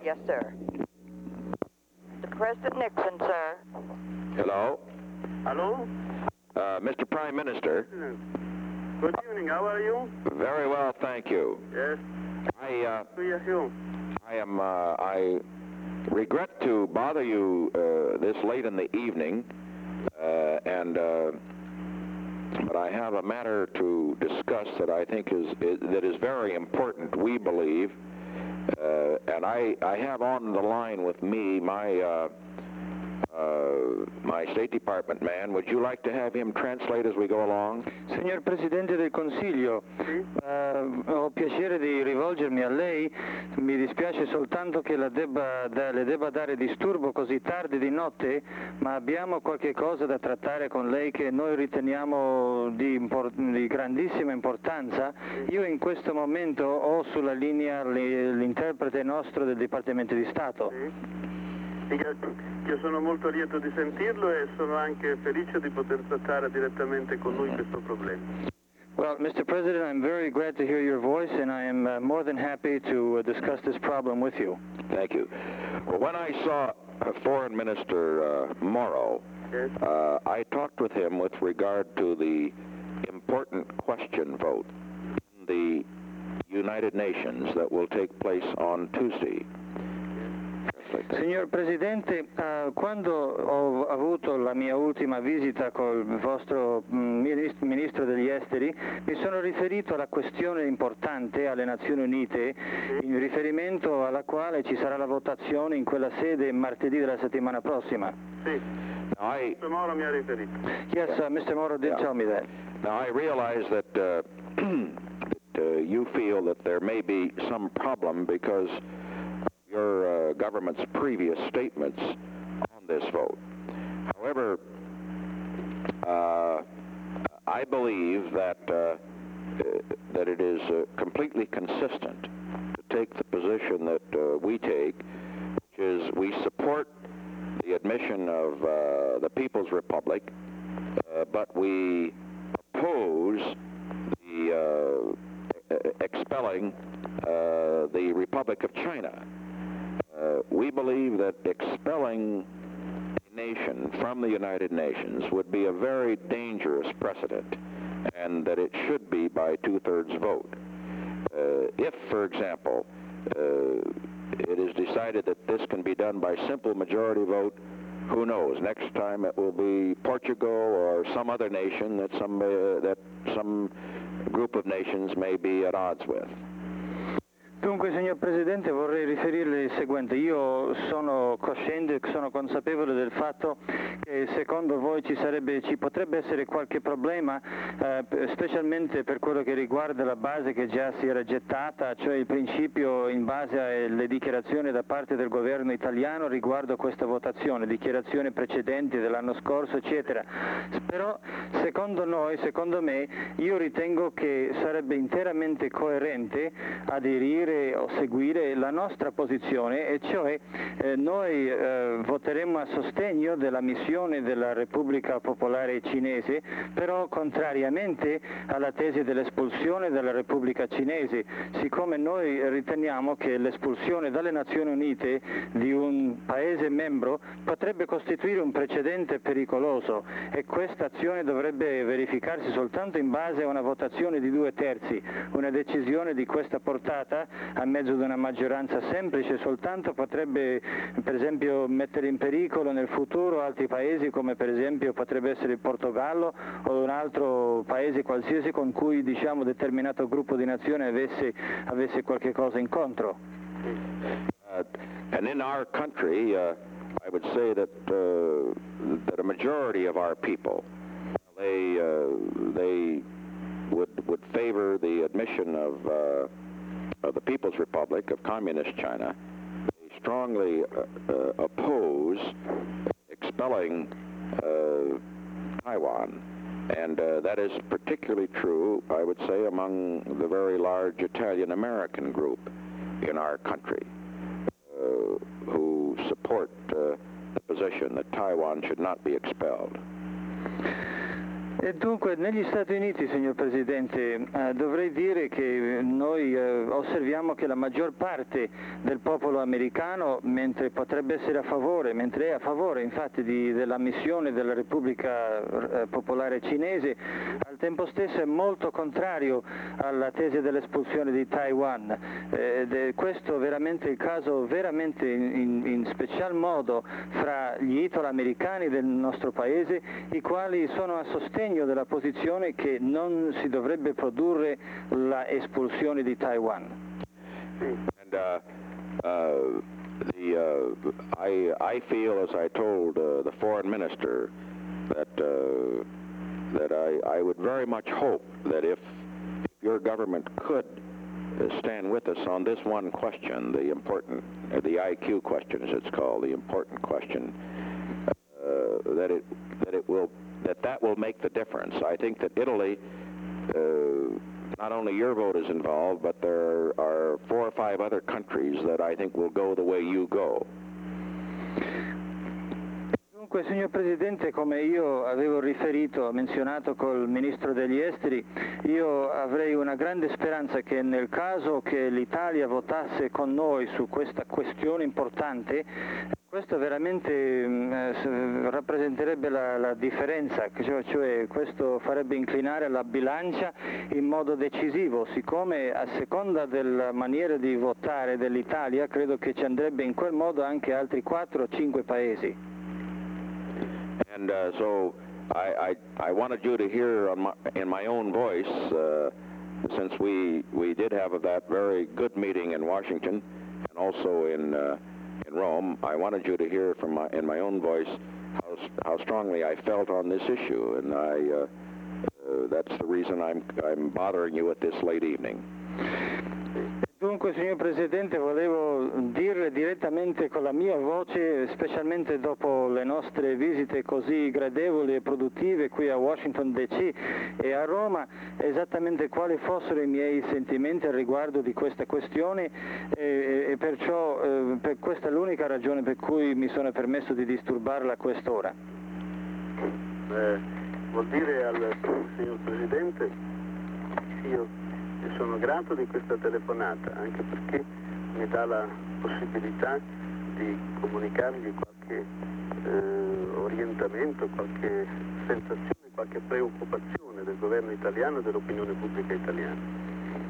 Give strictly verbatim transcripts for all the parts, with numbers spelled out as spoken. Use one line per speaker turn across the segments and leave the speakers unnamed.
Yes, sir. Mister President Nixon, sir.
Hello?
Hello?
Uh, Mister Prime Minister.
Good evening, how are you?
Very well, thank you.
Yes.
I, uh,
Who are you?
I am, uh, I regret to bother you uh, this late in the evening, uh, and, uh, but I have a matter to discuss that I think is, is that is very important, we believe, uh, and I, I have on the line with me my, uh, Uh, my State Department man. Would you like to have him translate as we go along?
Signor Presidente del Consiglio, uh, ho piacere di rivolgermi a lei, mi dispiace soltanto che la debba, da, le debba dare disturbo così tardi di notte, ma abbiamo qualche cosa da trattare con lei che noi riteniamo di, import di grandissima importanza. Io in questo momento ho sulla linea l'interprete nostro del Dipartimento di Stato.
Io sono molto lieto di sentirlo e sono anche felice di poter trattare direttamente con lui questo problema.
Well, Mister President, I'm very glad to hear your voice, and I am uh, more than happy to uh, discuss this problem with you.
Thank you. Well, when I saw uh, Foreign Minister uh, Morrow,
yes.
uh, I talked with him with regard to the important question vote in the United Nations that will take place on Tuesday.
Signor Presidente, uh, quando ho avuto la mia ultima visita col vostro mm, Ministro degli Esteri, mi sono riferito alla questione importante alle Nazioni Unite, in riferimento alla quale ci sarà la votazione in quella sede martedì della settimana prossima.
Sì,
I,
mister Moro mi ha riferito.
Yes, uh, Mister Moro did
yeah.
tell me that.
Now I realize that, uh, that uh, you feel that there may be some problem because your uh, government's previous statements on this vote. However, uh, I believe that uh, uh, that it is uh, completely consistent to take the position that uh, we take, which is we support the admission of uh, the People's Republic, uh, but we oppose the uh, expelling uh, the Republic of China. Uh, we believe that expelling a nation from the United Nations would be a very dangerous precedent, and that it should be by two-thirds vote. Uh, if, for example, uh, it is decided that this can be done by simple majority vote, who knows? Next time it will be Portugal or some other nation that some, uh, that some group of nations may be at odds with.
Dunque, signor Presidente, vorrei riferirle il seguente. Io sono cosciente, sono consapevole del fatto che secondo voi ci, sarebbe, ci potrebbe essere qualche problema, eh, specialmente per quello che riguarda la base che già si era gettata, cioè il principio in base alle dichiarazioni da parte del governo italiano riguardo a questa votazione, dichiarazioni precedenti dell'anno scorso, eccetera. Però, secondo noi, secondo me, io ritengo che sarebbe interamente coerente aderire o seguire la nostra posizione, e cioè eh, noi eh, voteremo a sostegno della missione della Repubblica Popolare Cinese, però contrariamente alla tesi dell'espulsione della Repubblica Cinese, siccome noi riteniamo che l'espulsione dalle Nazioni Unite di un paese membro potrebbe costituire un precedente pericoloso, e questa azione dovrebbe verificarsi soltanto in base a una votazione di due terzi. Una decisione di questa portata a mezzo di una maggioranza semplice soltanto potrebbe, per esempio, mettere in pericolo nel futuro altri paesi, come per esempio potrebbe essere il Portogallo o un altro paese qualsiasi con cui, diciamo, determinato gruppo di nazioni avesse, avesse qualche cosa in contro.
Uh, and in our country, uh, I would say that uh, that a majority of our people, they uh, they would would favor the admission of uh, of the People's Republic of Communist China. They strongly uh, uh, oppose expelling uh, Taiwan, and uh, that is particularly true, I would say, among the very large Italian-American group in our country, uh, who support uh, the position that Taiwan should not be expelled.
E dunque negli Stati Uniti, signor Presidente, eh, dovrei dire che noi eh, osserviamo che la maggior parte del popolo americano, mentre potrebbe essere a favore, mentre è a favore infatti di, dell'ammissione della Repubblica eh, Popolare Cinese, al tempo stesso è molto contrario alla tesi dell'espulsione di Taiwan. Eh, ed è questo veramente il caso, veramente in, in special modo fra gli italo-americani del nostro paese, i quali sono a sostegno della posizione che non si dovrebbe produrre la espulsione di Taiwan.
And uh, uh, the uh, I I feel, as I told uh, the foreign minister, that uh, that I I would very much hope that if your government could uh, stand with us on this one question, the important, uh, the I Q question, as it's called, the important question, uh, that it that it will that that will make the difference. I think that Italy, uh, not only your vote is involved, but there are four or five other countries that I think will go the way you go.
Dunque, signor Presidente, come io avevo riferito, menzionato col Ministro degli Esteri, io avrei una grande speranza che nel caso che l'Italia votasse con noi su questa questione importante, questo veramente eh, rappresenterebbe la, la differenza, cioè, cioè questo farebbe inclinare la bilancia in modo decisivo, siccome a seconda della maniera di votare dell'Italia credo che ci andrebbe in quel modo anche altri quattro o cinque paesi.
And uh, so I, I, I wanted you to hear on my, in my own voice, uh, since we, we did have that very good meeting in Washington and also in, uh, in Rome, I wanted you to hear from my, in my own voice how, how strongly I felt on this issue, and I, uh, uh, that's the reason I'm, I'm bothering you at this late evening.
Dunque, signor Presidente, volevo dirle direttamente con la mia voce, specialmente dopo le nostre visite così gradevoli e produttive qui a Washington D C e a Roma, esattamente quali fossero i miei sentimenti al riguardo di questa questione e, e perciò eh, per questa è l'unica ragione per cui mi sono permesso di disturbarla a quest'ora.
Eh, vuol dire al signor Presidente, io sono grato di questa telefonata, anche perché mi dà la possibilità di comunicargli qualche eh, orientamento, qualche sensazione, qualche preoccupazione del governo italiano e dell'opinione pubblica italiana.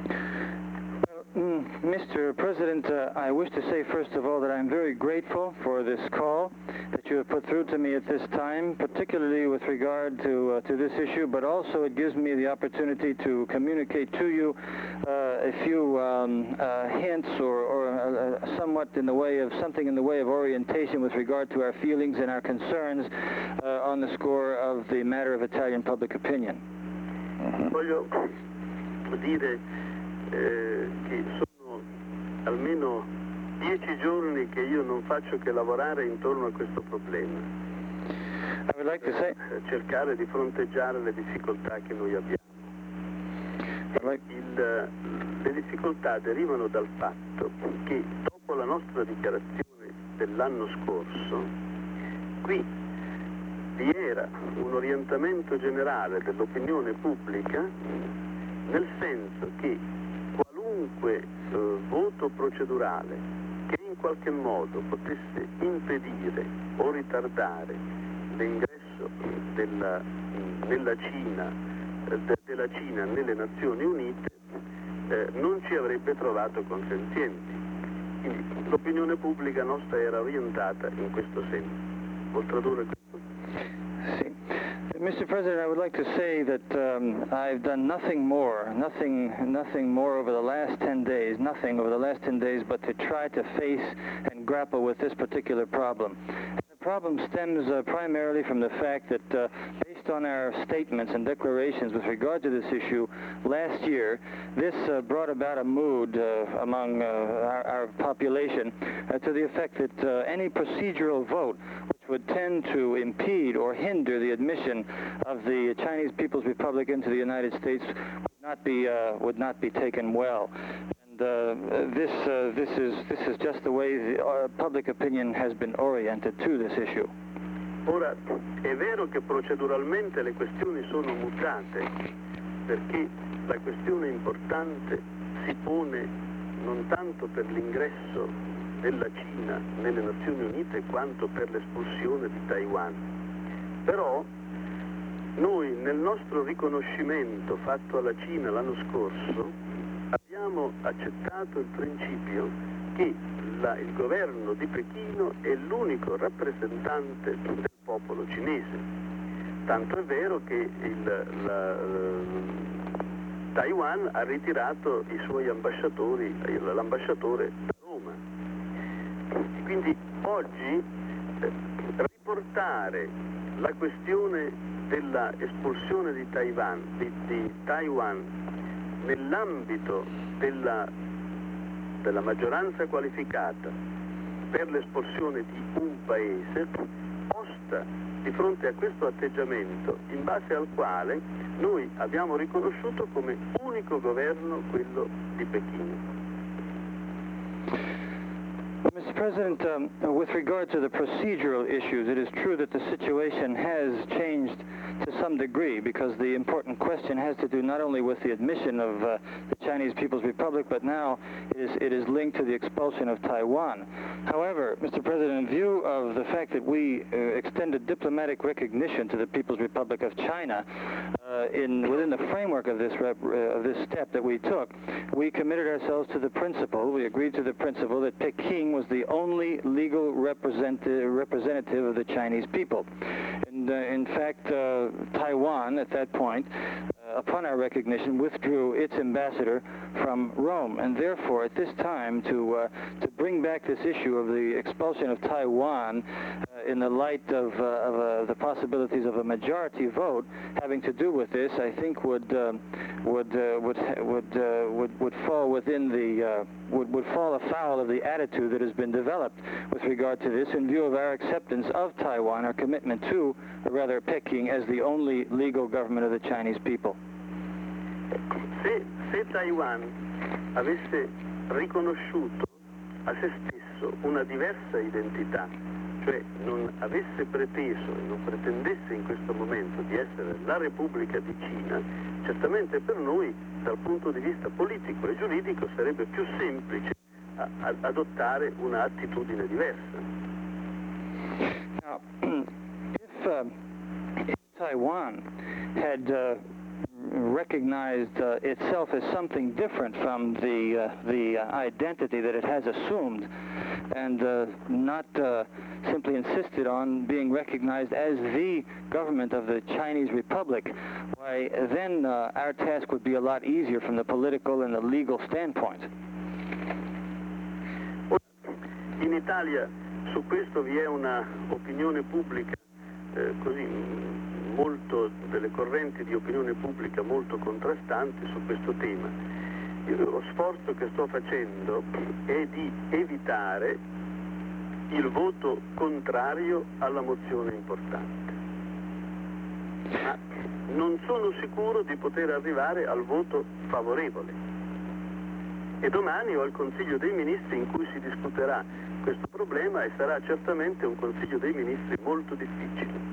Mister President, uh, I wish to say first of all that I'm very grateful for this call that you have put through to me at this time, particularly with regard to uh, to this issue, but also it gives me the opportunity to communicate to you uh, a few um, uh, hints or, or uh, somewhat in the way of something in the way of orientation with regard to our feelings and our concerns uh, on the score of the matter of Italian public opinion.
Voglio dire eh, che sono almeno dieci giorni che io non faccio che lavorare intorno a questo problema,
I would like to say,
cercare di fronteggiare le difficoltà che noi abbiamo.
like,
Il, le difficoltà derivano dal fatto che dopo la nostra dichiarazione dell'anno scorso, qui vi era un orientamento generale dell'opinione pubblica nel senso che qualunque eh, voto procedurale che in qualche modo potesse impedire o ritardare l'ingresso della, nella Cina, eh, de, della Cina nelle Nazioni Unite eh, non ci avrebbe trovato consenzienti. Quindi l'opinione pubblica nostra era orientata in questo senso. Vuol tradurre questo?
see. Mister President, I would like to say that um, I've done nothing more, nothing, nothing more over the last ten days, nothing over the last ten days, but to try to face and grapple with this particular problem. And the problem stems uh, primarily from the fact that, uh, based on our statements and declarations with regard to this issue last year, this uh, brought about a mood uh, among uh, our, our population uh, to the effect that uh, any procedural vote would tend to impede or hinder the admission of the Chinese People's Republic into the United States would not be uh, would not be taken well. And uh, this uh, this is this is just the way the uh, public opinion has been oriented to this issue.
Ora, è vero che proceduralmente le questioni sono mutate, perché la questione importante si pone non tanto per l'ingresso della Cina nelle Nazioni Unite quanto per l'espulsione di Taiwan. Però noi nel nostro riconoscimento fatto alla Cina l'anno scorso abbiamo accettato il principio che la, il governo di Pechino è l'unico rappresentante del popolo cinese. Tanto è vero che il, la, Taiwan ha ritirato i suoi ambasciatori, l'ambasciatore da Roma. Quindi oggi eh, riportare la questione della espulsione di Taiwan, di, di Taiwan nell'ambito della, della maggioranza qualificata per l'espulsione di un paese posta di fronte a questo atteggiamento in base al quale noi abbiamo riconosciuto come unico governo quello di Pechino.
Well, Mister President, um, with regard to the procedural issues, it is true that the situation has changed to some degree because the important question has to do not only with the admission of uh, the Chinese People's Republic, but now it is, it is linked to the expulsion of Taiwan. However, Mister President, in view of the fact that we uh, extended diplomatic recognition to the People's Republic of China, uh, in, within the framework of this, rep, uh, of this step that we took, we committed ourselves to the principle, we agreed to the principle that Peking was the only legal representative, representative of the Chinese people. And uh, in fact, uh, Taiwan at that point, uh, upon our recognition, withdrew its ambassador from Rome. And therefore, at this time, to, uh, to bring back this issue of the expulsion of Taiwan uh, in the light of, uh, of uh, the possibilities of a majority vote having to do with this, I think would um, would uh, would would, uh, would would fall within the uh, would would fall afoul of the attitude that has been developed with regard to this in view of our acceptance of Taiwan, our commitment to, or rather Peking, as the only legal government of the Chinese people.
Se, se Taiwan avesse riconosciuto a se stesso una diversa identità, cioè non avesse preteso e non pretendesse in questo momento di essere la Repubblica di Cina, certamente per noi dal punto di vista politico e giuridico sarebbe più semplice a, a, adottare una attitudine diversa.
Now, if, uh, if Taiwan had uh, recognized uh, itself as something different from the uh, the uh, identity that it has assumed, and uh, not uh, simply insisted on being recognized as the government of the Chinese Republic, why then uh, our task would be a lot easier from the political and the legal standpoint.
In Italia su questo vi è una opinione pubblica eh, così molto delle correnti di opinione pubblica molto contrastanti su questo tema. Lo sforzo che sto facendo è di evitare il voto contrario alla mozione importante. Ma non sono sicuro di poter arrivare al voto favorevole. E domani ho il Consiglio dei Ministri in cui si discuterà questo problema e sarà certamente un Consiglio dei Ministri molto difficile.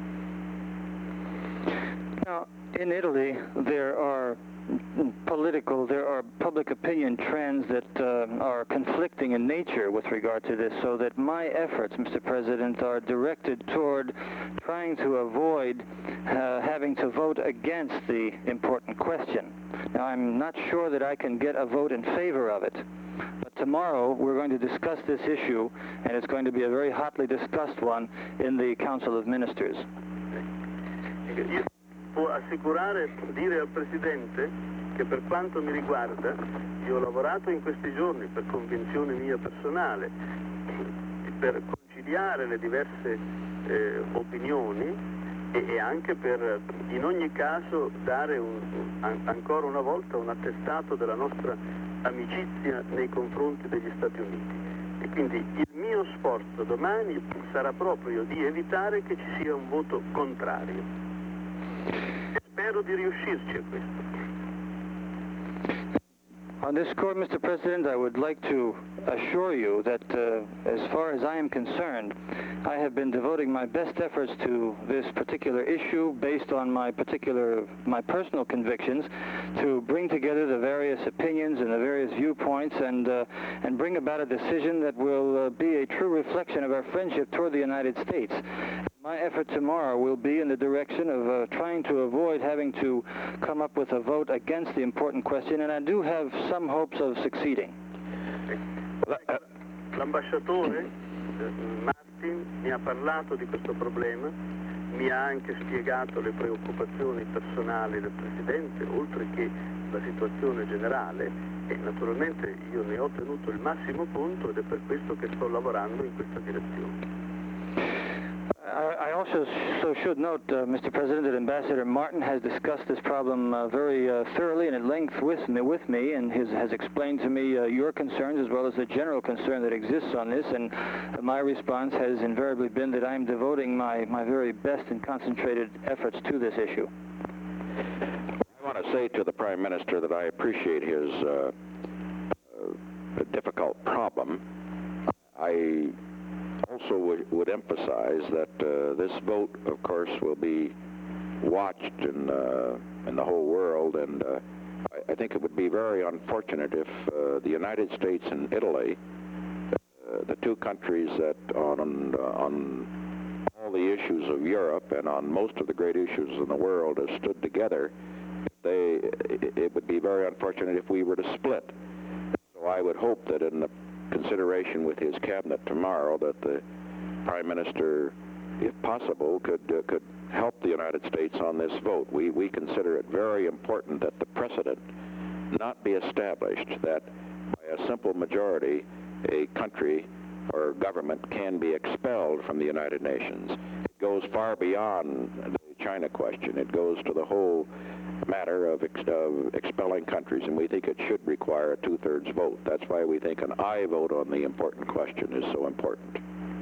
Now, in Italy, there are political, there are public opinion trends that uh, are conflicting in nature with regard to this, so that my efforts, Mister President, are directed toward trying to avoid uh, having to vote against the important question. Now, I'm not sure that I can get a vote in favor of it, but tomorrow we're going to discuss this issue, and it's going to be a very hotly discussed one in the Council of Ministers.
Io può assicurare, dire al Presidente che per quanto mi riguarda io ho lavorato in questi giorni per convinzione mia personale per conciliare le diverse eh, opinioni e, e anche per in ogni caso dare un, an, ancora una volta un attestato della nostra amicizia nei confronti degli Stati Uniti. E quindi il mio sforzo domani sarà proprio di evitare che ci sia un voto contrario. Spero di riuscirci a questo.
On this score, Mister President, I would like to assure you that uh, as far as I am concerned, I have been devoting my best efforts to this particular issue based on my particular, my personal convictions, to bring together the various opinions and the various viewpoints and, uh, and bring about a decision that will uh, be a true reflection of our friendship toward the United States. My effort tomorrow will be in the direction of uh, trying to avoid having to come up with a vote against the important question, and I do have some hopes of succeeding.
L'ambasciatore eh, Martin mi ha parlato di questo problema, mi ha anche spiegato le preoccupazioni personali del Presidente, oltre che la situazione generale, e naturalmente io ne ho tenuto il massimo conto ed è per questo che sto lavorando in questa direzione.
I also so should note, uh, Mister President, that Ambassador Martin has discussed this problem uh, very uh, thoroughly and at length with me, with me and his, has explained to me uh, your concerns as well as the general concern that exists on this, and uh, my response has invariably been that I am devoting my, my very best and concentrated efforts to this issue.
I want to say to the Prime Minister that I appreciate his uh, uh, difficult problem. I also would, would emphasize that uh, this vote, of course, will be watched in, uh, in the whole world, and uh, I, I think it would be very unfortunate if uh, the United States and Italy, uh, the two countries that on, uh, on all the issues of Europe and on most of the great issues in the world have stood together, they, it would be very unfortunate if we were to split. So I would hope that in the consideration with his cabinet tomorrow that the Prime Minister, if possible, could uh, could help the United States on this vote. We we consider it very important that the precedent not be established that by a simple majority a country or government can be expelled from the United Nations. It goes far beyond the China question. It goes to the whole matter of, ex of expelling countries, and we think it should require a two-thirds vote. That's why we think an aye vote on the important question is so important.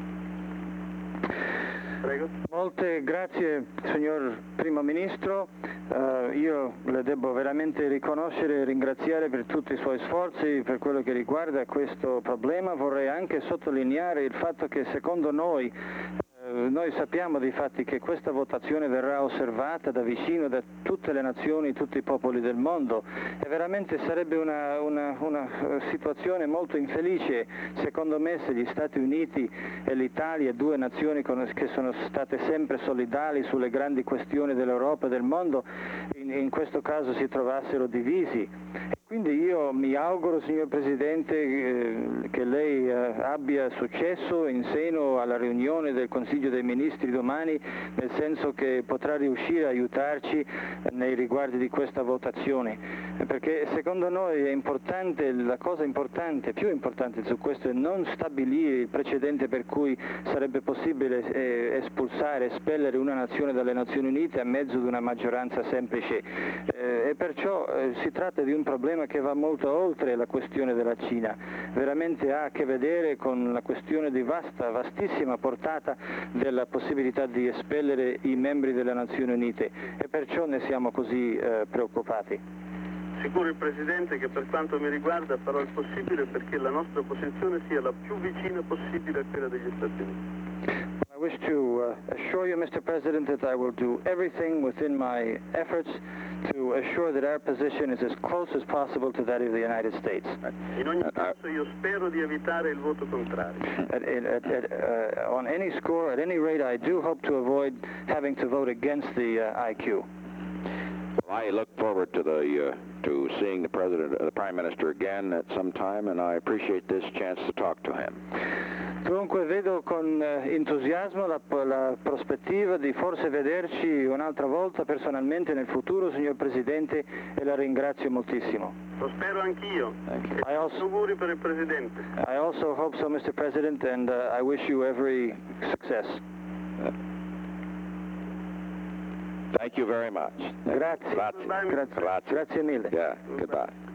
Prego.
Molte grazie, signor Primo Ministro. Uh, io le devo veramente riconoscere e ringraziare per tutti i suoi sforzi per quello che riguarda questo problema. Vorrei anche sottolineare il fatto che secondo noi Noi sappiamo di fatti che questa votazione verrà osservata da vicino da tutte le nazioni, tutti i popoli del mondo, e veramente sarebbe una, una, una situazione molto infelice, secondo me, se gli Stati Uniti e l'Italia, due nazioni che sono state sempre solidali sulle grandi questioni dell'Europa e del mondo, in, in questo caso si trovassero divisi. Quindi io mi auguro, signor Presidente, eh, che lei eh, abbia successo in seno alla riunione del Consiglio dei Ministri domani, nel senso che potrà riuscire a aiutarci nei riguardi di questa votazione, perché secondo noi è importante, la cosa importante, più importante su questo è non stabilire il precedente per cui sarebbe possibile eh, espulsare, espellere una nazione dalle Nazioni Unite a mezzo di una maggioranza semplice, eh, e perciò eh, si tratta di un problema che va molto oltre la questione della Cina, veramente ha a che vedere con la questione di vasta, vastissima portata della possibilità di espellere i membri delle Nazioni Unite, e perciò ne siamo così eh, preoccupati.
Sicuro il Presidente che per quanto mi riguarda farò il possibile perché la nostra posizione sia la più vicina possibile a quella degli Stati Uniti.
I wish to uh, assure you, Mister President, that I will do everything within my efforts to assure that our position is as close as possible to that of the United States.
In ogni caso io spero di evitare il voto contrario.
At, at, at, uh, on any score, at any rate, I do hope to avoid having to vote against the uh, I Q.
I look forward to the uh, to seeing the President, uh, the Prime Minister again at some time, and I appreciate this chance to talk to him.
Dunque vedo con eh, entusiasmo la, la prospettiva di forse vederci un'altra volta personalmente nel futuro, signor Presidente, e la ringrazio moltissimo.
Lo spero anch'io.
I also,
Auguri per il Presidente.
I also hope so, Mister President, and uh, I wish you every success.
Thank you very much.
Grazie.
Grazie.
Grazie.
Grazie.
Grazie mille.
Yeah, goodbye.